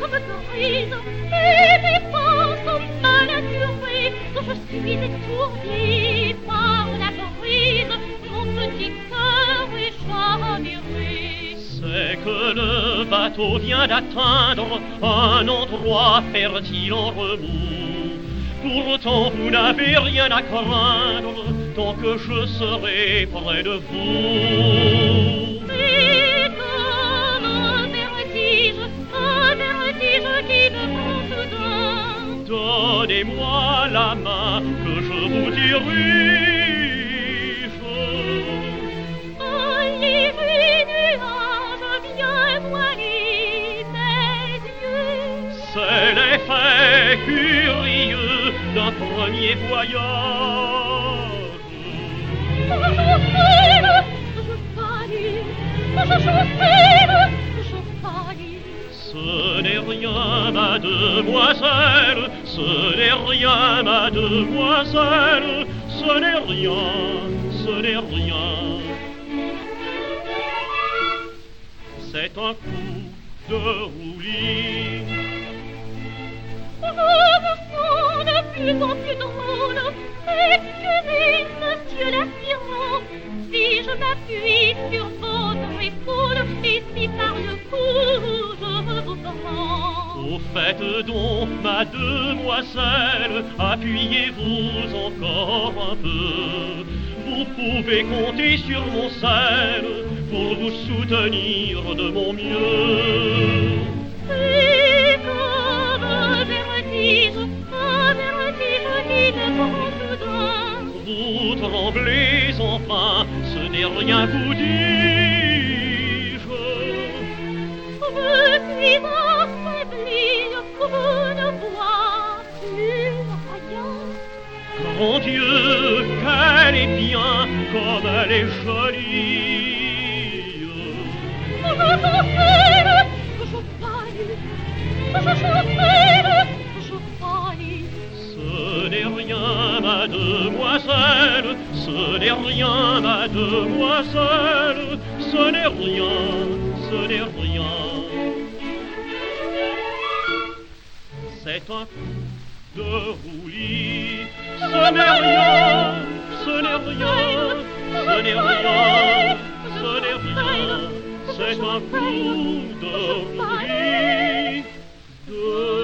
me brise, et mes pas sont mal assurés. Je suis étourdie par la brise, mon petit cœur est chaviré. C'est que le bateau vient d'atteindre un endroit fertile en remous. Pourtant vous n'avez rien à craindre tant que je serai près de vous. C'est comme un vertige qui me prend soudain. Donnez-moi la main que je vous dirige. Un léger nuage vient voiler mes yeux. C'est l'effet curieux d'un premier voyage. Ce n'est rien, mademoiselle, ce n'est rien, mademoiselle, ce n'est rien, ce n'est rien. C'est un coup de roulis. Je me sens de plus en plus drôle. Excusez, monsieur l'aspirant, si je m'appuie sur votre épaule et si par le cou je vous prends. Au fait donc, mademoiselle, appuyez-vous encore un peu. Vous pouvez compter sur mon sel pour vous soutenir de mon mieux. C'est comme un vertige qui me prend soudain. Vous tremblez enfin, ce n'est rien, vous dis-je. Je suis affaiblie, je ne vois plus rien. Grand Dieu, qu'elle est bien, comme elle est jolie. Ce n'est rien, mademoiselle, ce n'est rien, mademoiselle, ce n'est rien, ce n'est rien. C'est un coup de roulis, ce n'est rien, ce n'est rien, ce n'est rien, ce n'est rien. C'est un coup de roulis, de